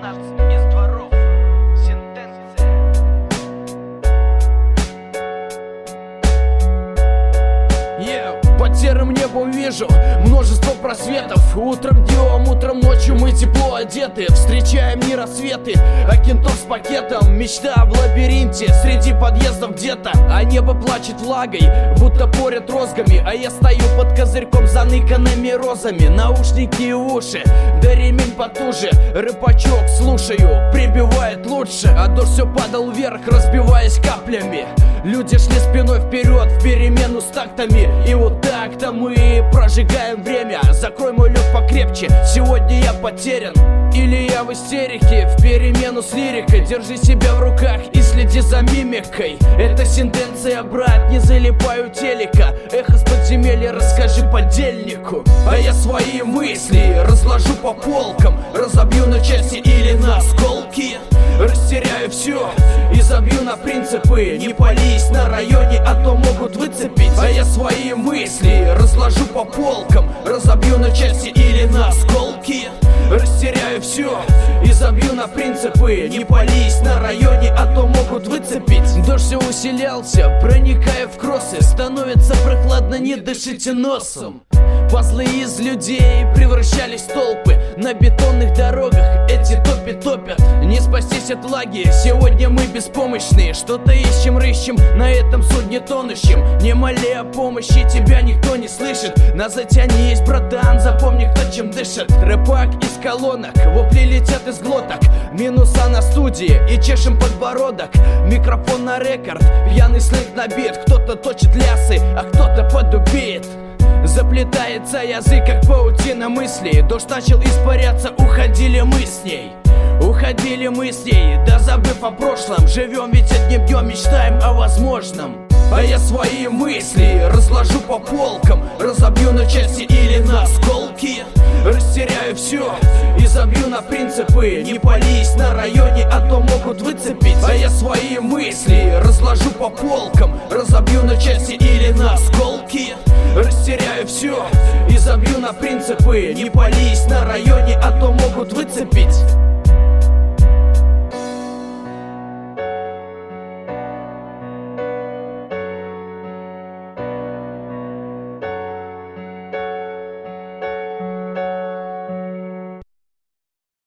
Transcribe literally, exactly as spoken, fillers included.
двенадцать из дворов. Сентенция. Yeah. Под серым небом вижу множество просветов. Утром днем, утром ночью мы тепло одеты. Встречаем не рассветы, а кентов с пакетом. Мечта в лабиринте среди подъездов где-то. А небо плачет влагой, будто порят розгами. А я стою под козырьком, заныканными розами. Наушники и уши, да ремень потуже. Рыбачок слушаю, прибивает лучше. А дождь все падал вверх, разбиваясь каплями. Люди шли спиной вперед, в перемену с тактами. И вот так-то мы прожигаем время. Закрой мой лед покрепче, сегодня я потерян. Или я в истерике, в перемену с лирикой. Держи себя в руках и следи за мимикой. Это сентенция, брат, не залипай у телека. Эхо с подземелья, расскажи подельнику. А я свои мысли разложу по полкам. Разобью на части или на осколки. Растеряю все и забью на принципы. Не пались на районе, а то могут выцепить. А я свои мысли разложу по полкам. Разобью на части или на осколки. Растеряю все и забью на принципы. Не пались на районе, а то могут выцепить. Дождь все усилялся, проникая в кроссы. Становится прохладно, не дышите носом. Пазлы из людей превращались в толпы. На бетонных дорогах эти топи топят. Не спастись от влаги, сегодня мы беспомощные. Что-то ищем, рыщем на этом судне тонущем. Не моли о помощи, тебя никто не слышит. На затянись, братан, запомни, кто чем дышит. Рэпак из колонок, вопли летят из глоток. Минуса на студии и чешем подбородок. Микрофон на рекорд, пьяный сленг на бит. Кто-то точит лясы, а кто-то подубеет. Заплетается язык, как паутина мыслей. Дождь начал испаряться, уходили мы с ней. Уходили мы с ней, да забыв о прошлом. Живем ведь одним днем, мечтаем о возможном. А я свои мысли разложу по полкам. Разобью на части или на осколки. Растеряю все и забью на принципы. Не пались на районе, а то могут выцепить. А я свои мысли разложу по полкам. Разобью на части или на осколки. Растеряю все и забью на принципы. Не пались на районе, а то могут выцепить.